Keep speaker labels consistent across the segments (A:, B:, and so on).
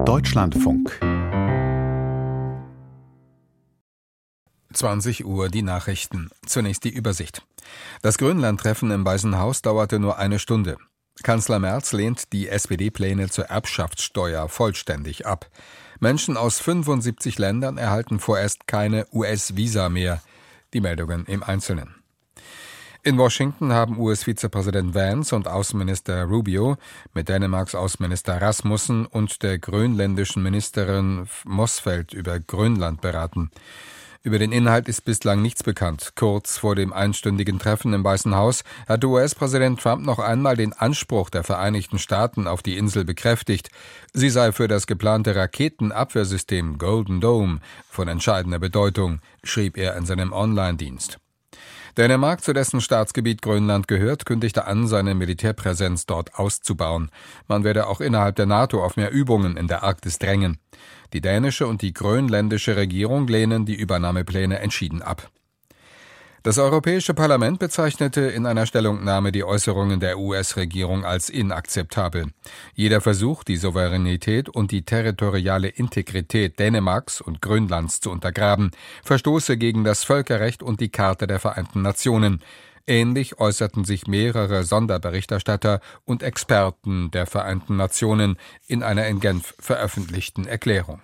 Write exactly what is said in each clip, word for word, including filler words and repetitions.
A: Deutschlandfunk.
B: zwanzig Uhr die Nachrichten. Zunächst die Übersicht. Das Grönland-Treffen im Weißen Haus dauerte nur eine Stunde. Kanzler Merz lehnt die S P D-Pläne zur Erbschaftssteuer vollständig ab. Menschen aus fünfundsiebzig Ländern erhalten vorerst keine U S-Visa mehr. Die Meldungen im Einzelnen. In Washington haben U S-Vizepräsident Vance und Außenminister Rubio mit Dänemarks Außenminister Rasmussen und der grönländischen Ministerin Motzfeldt über Grönland beraten. Über den Inhalt ist bislang nichts bekannt. Kurz vor dem einstündigen Treffen im Weißen Haus hatte U S-Präsident Trump noch einmal den Anspruch der Vereinigten Staaten auf die Insel bekräftigt. Sie sei für das geplante Raketenabwehrsystem Golden Dome von entscheidender Bedeutung, schrieb er in seinem Online-Dienst. Dänemark, zu dessen Staatsgebiet Grönland gehört, kündigte an, seine Militärpräsenz dort auszubauen. Man werde auch innerhalb der NATO auf mehr Übungen in der Arktis drängen. Die dänische und die grönländische Regierung lehnen die Übernahmepläne entschieden ab. Das Europäische Parlament bezeichnete in einer Stellungnahme die Äußerungen der U S-Regierung als inakzeptabel. Jeder Versuch, die Souveränität und die territoriale Integrität Dänemarks und Grönlands zu untergraben, verstoße gegen das Völkerrecht und die Charta der Vereinten Nationen. Ähnlich äußerten sich mehrere Sonderberichterstatter und Experten der Vereinten Nationen in einer in Genf veröffentlichten Erklärung.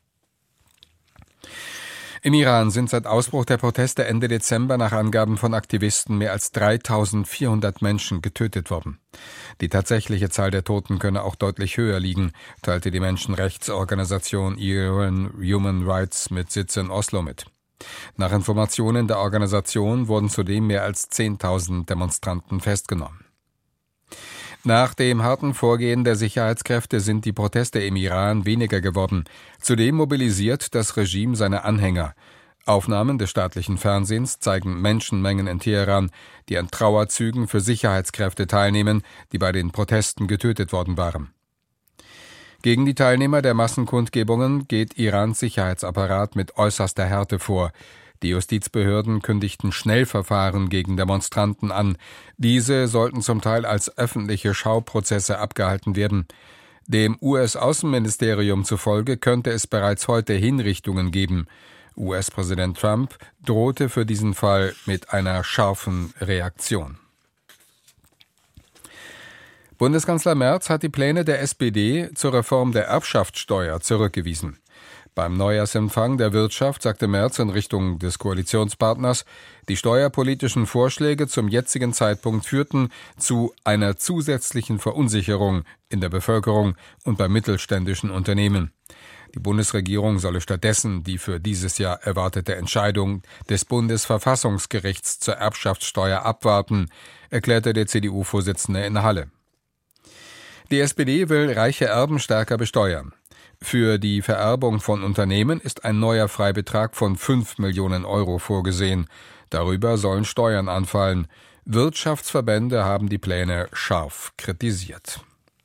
B: Im Iran sind seit Ausbruch der Proteste Ende Dezember nach Angaben von Aktivisten mehr als dreitausendvierhundert Menschen getötet worden. Die tatsächliche Zahl der Toten könne auch deutlich höher liegen, teilte die Menschenrechtsorganisation Iran Human Rights mit Sitz in Oslo mit. Nach Informationen der Organisation wurden zudem mehr als zehntausend Demonstranten festgenommen. Nach dem harten Vorgehen der Sicherheitskräfte sind die Proteste im Iran weniger geworden. Zudem mobilisiert das Regime seine Anhänger. Aufnahmen des staatlichen Fernsehens zeigen Menschenmengen in Teheran, die an Trauerzügen für Sicherheitskräfte teilnehmen, die bei den Protesten getötet worden waren. Gegen die Teilnehmer der Massenkundgebungen geht Irans Sicherheitsapparat mit äußerster Härte vor. Die Justizbehörden kündigten Schnellverfahren gegen Demonstranten an. Diese sollten zum Teil als öffentliche Schauprozesse abgehalten werden. Dem U S-Außenministerium zufolge könnte es bereits heute Hinrichtungen geben. U S-Präsident Trump drohte für diesen Fall mit einer scharfen Reaktion. Bundeskanzler Merz hat die Pläne der S P D zur Reform der Erbschaftssteuer zurückgewiesen. Beim Neujahrsempfang der Wirtschaft sagte Merz in Richtung des Koalitionspartners, die steuerpolitischen Vorschläge zum jetzigen Zeitpunkt führten zu einer zusätzlichen Verunsicherung in der Bevölkerung und bei mittelständischen Unternehmen. Die Bundesregierung solle stattdessen die für dieses Jahr erwartete Entscheidung des Bundesverfassungsgerichts zur Erbschaftssteuer abwarten, erklärte der C D U-Vorsitzende in Halle. Die S P D will reiche Erben stärker besteuern. Für die Vererbung von Unternehmen ist ein neuer Freibetrag von fünf Millionen Euro vorgesehen. Darüber sollen Steuern anfallen. Wirtschaftsverbände haben die Pläne scharf kritisiert.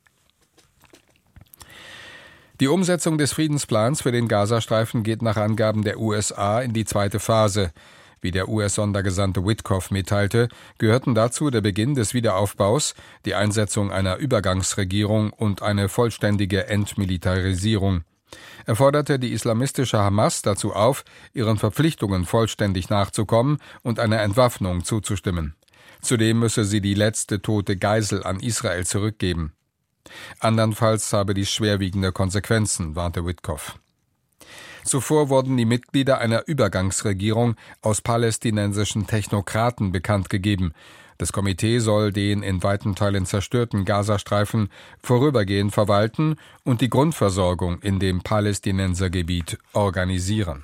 B: Die Umsetzung des Friedensplans für den Gazastreifen geht nach Angaben der U S A in die zweite Phase. Wie der U S-Sondergesandte Witkoff mitteilte, gehörten dazu der Beginn des Wiederaufbaus, die Einsetzung einer Übergangsregierung und eine vollständige Entmilitarisierung. Er forderte die islamistische Hamas dazu auf, ihren Verpflichtungen vollständig nachzukommen und einer Entwaffnung zuzustimmen. Zudem müsse sie die letzte tote Geisel an Israel zurückgeben. Andernfalls habe dies schwerwiegende Konsequenzen, warnte Witkoff. Zuvor wurden die Mitglieder einer Übergangsregierung aus palästinensischen Technokraten bekannt gegeben. Das Komitee soll den in weiten Teilen zerstörten Gazastreifen vorübergehend verwalten und die Grundversorgung in dem Palästinensergebiet organisieren.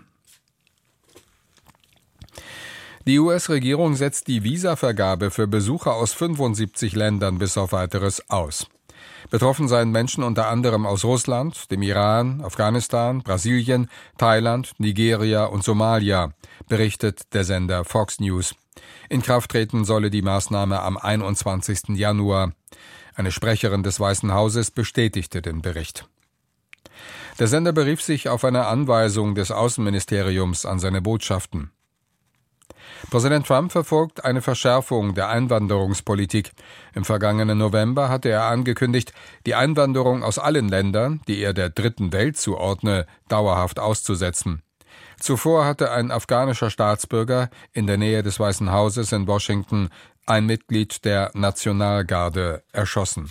B: Die U S-Regierung setzt die Visavergabe für Besucher aus fünfundsiebzig Ländern bis auf Weiteres aus. Betroffen seien Menschen unter anderem aus Russland, dem Iran, Afghanistan, Brasilien, Thailand, Nigeria und Somalia, berichtet der Sender Fox News. In Kraft treten solle die Maßnahme am einundzwanzigsten Januar. Eine Sprecherin des Weißen Hauses bestätigte den Bericht. Der Sender berief sich auf eine Anweisung des Außenministeriums an seine Botschaften. Präsident Trump verfolgt eine Verschärfung der Einwanderungspolitik. Im vergangenen November hatte er angekündigt, die Einwanderung aus allen Ländern, die er der Dritten Welt zuordne, dauerhaft auszusetzen. Zuvor hatte ein afghanischer Staatsbürger in der Nähe des Weißen Hauses in Washington ein Mitglied der Nationalgarde erschossen.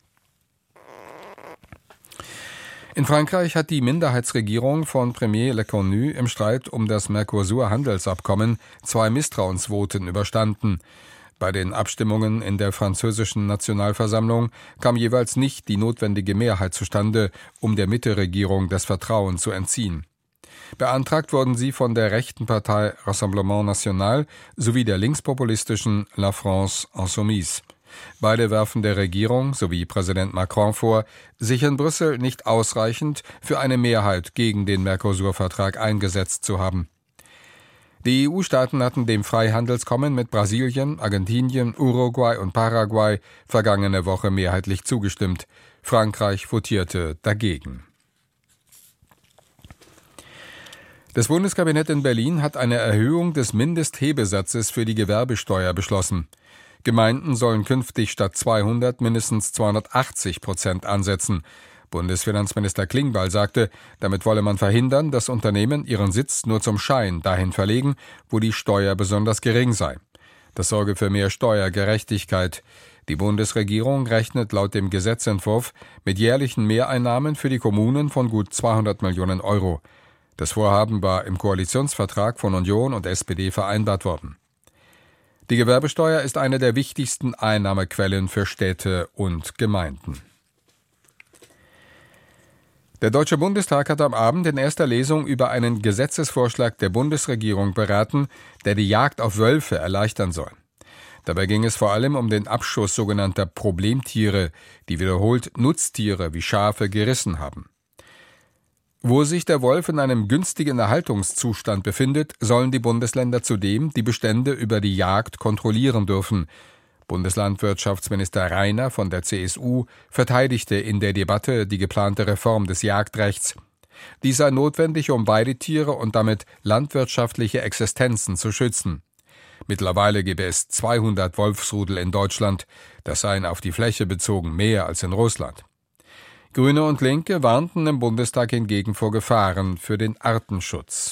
B: In Frankreich hat die Minderheitsregierung von Premier Lecornu im Streit um das Mercosur-Handelsabkommen zwei Misstrauensvoten überstanden. Bei den Abstimmungen in der französischen Nationalversammlung kam jeweils nicht die notwendige Mehrheit zustande, um der Mitte-Regierung das Vertrauen zu entziehen. Beantragt wurden sie von der rechten Partei Rassemblement National sowie der linkspopulistischen La France Insoumise. Beide werfen der Regierung sowie Präsident Macron vor, sich in Brüssel nicht ausreichend für eine Mehrheit gegen den Mercosur-Vertrag eingesetzt zu haben. Die E U-Staaten hatten dem Freihandelskommen mit Brasilien, Argentinien, Uruguay und Paraguay vergangene Woche mehrheitlich zugestimmt. Frankreich votierte dagegen. Das Bundeskabinett in Berlin hat eine Erhöhung des Mindesthebesatzes für die Gewerbesteuer beschlossen. Gemeinden sollen künftig statt zweihundert mindestens zweihundertachtzig Prozent ansetzen. Bundesfinanzminister Klingbeil sagte, damit wolle man verhindern, dass Unternehmen ihren Sitz nur zum Schein dahin verlegen, wo die Steuer besonders gering sei. Das sorge für mehr Steuergerechtigkeit. Die Bundesregierung rechnet laut dem Gesetzentwurf mit jährlichen Mehreinnahmen für die Kommunen von gut zweihundert Millionen Euro. Das Vorhaben war im Koalitionsvertrag von Union und S P D vereinbart worden. Die Gewerbesteuer ist eine der wichtigsten Einnahmequellen für Städte und Gemeinden. Der Deutsche Bundestag hat am Abend in erster Lesung über einen Gesetzesvorschlag der Bundesregierung beraten, der die Jagd auf Wölfe erleichtern soll. Dabei ging es vor allem um den Abschuss sogenannter Problemtiere, die wiederholt Nutztiere wie Schafe gerissen haben. Wo sich der Wolf in einem günstigen Erhaltungszustand befindet, sollen die Bundesländer zudem die Bestände über die Jagd kontrollieren dürfen. Bundeslandwirtschaftsminister Rainer von der C S U verteidigte in der Debatte die geplante Reform des Jagdrechts. Dies sei notwendig, um Weidetiere und damit landwirtschaftliche Existenzen zu schützen. Mittlerweile gebe es zweihundert Wolfsrudel in Deutschland, das seien auf die Fläche bezogen mehr als in Russland. Grüne und Linke warnten im Bundestag hingegen vor Gefahren für den Artenschutz.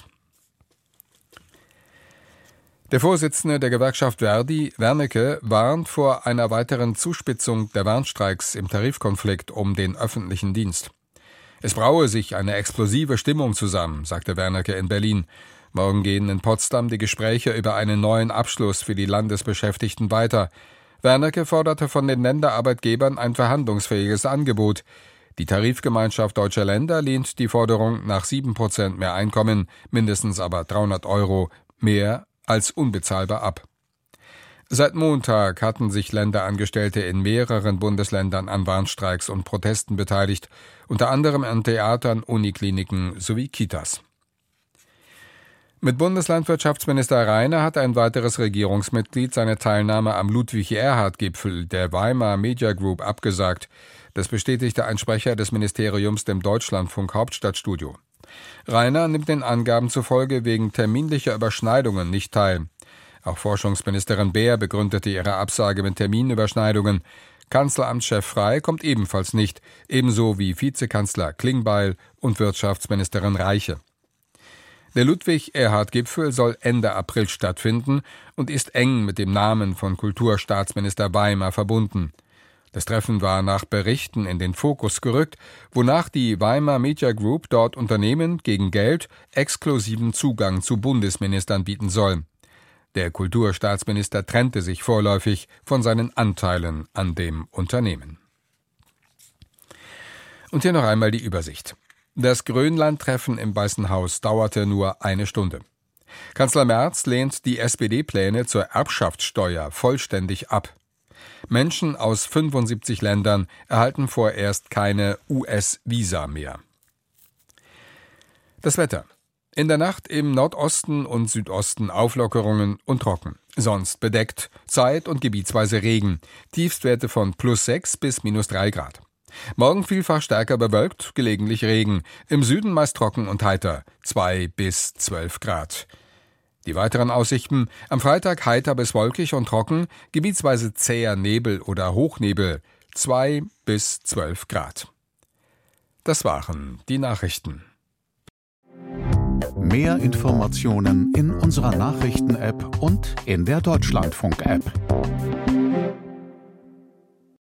B: Der Vorsitzende der Gewerkschaft Verdi, Wernicke, warnt vor einer weiteren Zuspitzung der Warnstreiks im Tarifkonflikt um den öffentlichen Dienst. Es braue sich eine explosive Stimmung zusammen, sagte Wernicke in Berlin. Morgen gehen in Potsdam die Gespräche über einen neuen Abschluss für die Landesbeschäftigten weiter. Wernicke forderte von den Länderarbeitgebern ein verhandlungsfähiges Angebot. Die Tarifgemeinschaft Deutscher Länder lehnt die Forderung nach sieben Prozent mehr Einkommen, mindestens aber dreihundert Euro mehr, als unbezahlbar ab. Seit Montag hatten sich Länderangestellte in mehreren Bundesländern an Warnstreiks und Protesten beteiligt, unter anderem an Theatern, Unikliniken sowie Kitas. Mit Bundeslandwirtschaftsminister Rainer hat ein weiteres Regierungsmitglied seine Teilnahme am Ludwig-Erhard-Gipfel der Weimar Media Group abgesagt. Das bestätigte ein Sprecher des Ministeriums dem Deutschlandfunk Hauptstadtstudio. Rainer nimmt den Angaben zufolge wegen terminlicher Überschneidungen nicht teil. Auch Forschungsministerin Beer begründete ihre Absage mit Terminüberschneidungen. Kanzleramtschef Frey kommt ebenfalls nicht, ebenso wie Vizekanzler Klingbeil und Wirtschaftsministerin Reiche. Der Ludwig-Erhard-Gipfel soll Ende April stattfinden und ist eng mit dem Namen von Kulturstaatsminister Weimar verbunden. Das Treffen war nach Berichten in den Fokus gerückt, wonach die Weimar Media Group dort Unternehmen gegen Geld exklusiven Zugang zu Bundesministern bieten soll. Der Kulturstaatsminister trennte sich vorläufig von seinen Anteilen an dem Unternehmen. Und hier noch einmal die Übersicht. Das Grönland-Treffen im Weißen Haus dauerte nur eine Stunde. Kanzler Merz lehnt die S P D-Pläne zur Erbschaftssteuer vollständig ab. Menschen aus fünfundsiebzig Ländern erhalten vorerst keine U S-Visa mehr. Das Wetter. In der Nacht im Nordosten und Südosten Auflockerungen und trocken. Sonst bedeckt, zeit- und gebietsweise Regen. Tiefstwerte von plus sechs bis minus drei Grad. Morgen vielfach stärker bewölkt, gelegentlich Regen. Im Süden meist trocken und heiter, zwei bis zwölf Grad. Die weiteren Aussichten: am Freitag heiter bis wolkig und trocken, gebietsweise zäher Nebel oder Hochnebel, zwei bis zwölf Grad. Das waren die Nachrichten.
A: Mehr Informationen in unserer Nachrichten-App und in der Deutschlandfunk-App.